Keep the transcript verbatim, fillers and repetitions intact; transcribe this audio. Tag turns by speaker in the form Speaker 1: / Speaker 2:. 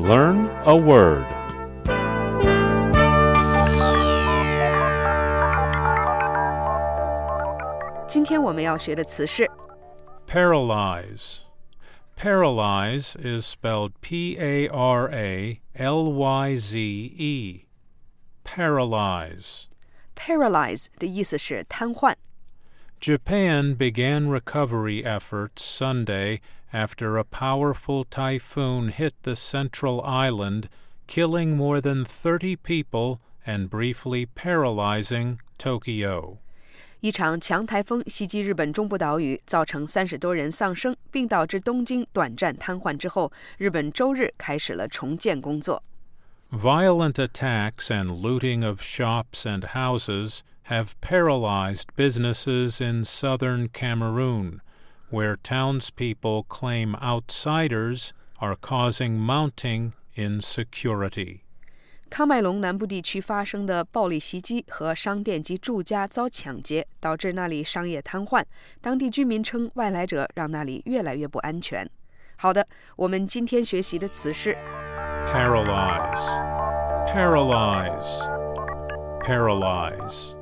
Speaker 1: Learn a word.
Speaker 2: Today 今天我们要学的词是
Speaker 1: Paralyze. Paralyze is spelled P A R A L Y Z E. Paralyze.
Speaker 2: paralyze 的意思是瘫痪。
Speaker 1: Japan began recovery efforts Sunday after a powerful typhoon hit the central island, killing more than thirty people and briefly paralyzing Tokyo.
Speaker 2: 一场强台风袭击日本中部岛屿，造成三十多人丧生，并导致东京短暂瘫痪之后，日本周日开始了重建工作。
Speaker 1: Violent attacks and looting of shops and houses have paralyzed businesses in southern Cameroon, where townspeople claim outsiders are causing mounting insecurity.
Speaker 2: 康麦隆南部地区发生的暴力袭击和商店及住家遭抢劫，导致那里商业瘫痪。当地居民称，外来者让那里越来越不安全。好的，我们今天学习的词是
Speaker 1: Paralyze. Paralyze. Paralyze.